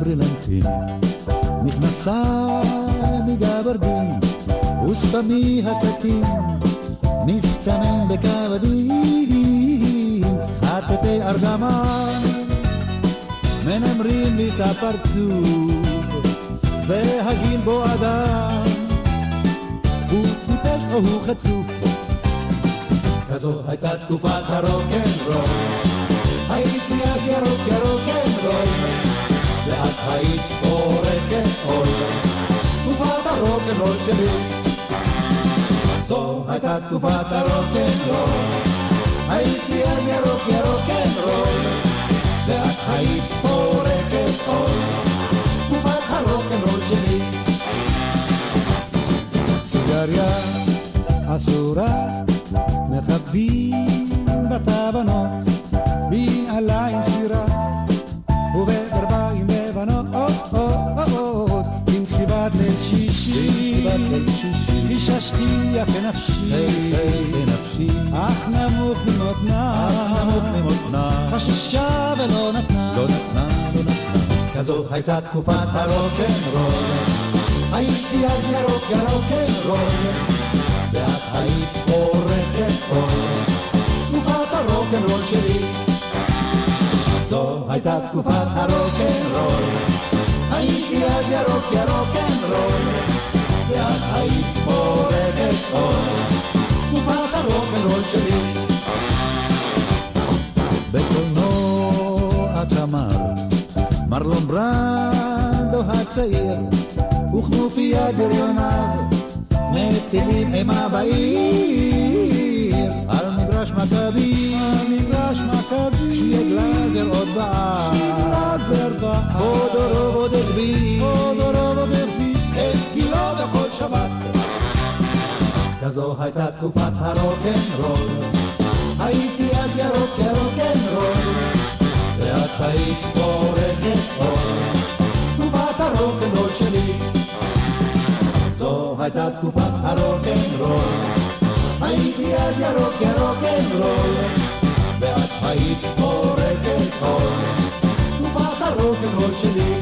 ברילנטין, מכנסיים מגברדין, וספמי הקטין, מסתמן בקוודין, חטטי ארגמן, מנמרים לי את הפרצוף, זה הגיל בו אדם, הוא טיפש או הוא חצוף. כזו הייתה תקופת הרוקנרול, הייתי אז ירוק ירוקנרול, ואת היית פורקת עול, תקופת הרוקנרול שלי. זו הייתה תקופת הרוקנרול, הייתי אז ירוק ירוקנרול, ואת היית פורקת עול, תקופת הרוקנרול שלי. סיגריה אסורה מכבדים בתבנות, בנעליים סירה ובגרביים לבנות, במסיבת ליל שישי גיששתי אחרי נפשי, אך נמוך ממותנה, חששה ולא נתנה. כזו הייתה תקופת הרוקנרול, הייתי אז ירוק ירוקנרול, ואת היית פורקת עול, תקופת הרוקנרול שלי. זו הייתה תקופת הרוקנרול, הייתי אז ירוק ירוקנרול, ואת היית פורקת עול, תקופת הרוקנרול שלי. בקולנוע תמר, מרלון ברנדו הצעיר, וכנופיית בריוניו מטילים אימה בעיר, על מגרש מכבי, שיהיה גלזר עוד בער, פודורוב עוד החביא את גילו בכל שבת. כזו הייתה תקופת הרוקנרול, הייתי אז ירוק ירוקנרול, ואת היית פורקת עול, תקופת הרוקנרול שלי. זו הייתה תקופת הרוקנרול, הייתי אז ירוק ירוקנרול, ואת היית פורקת עול, תקופת הרוקנרול שלי.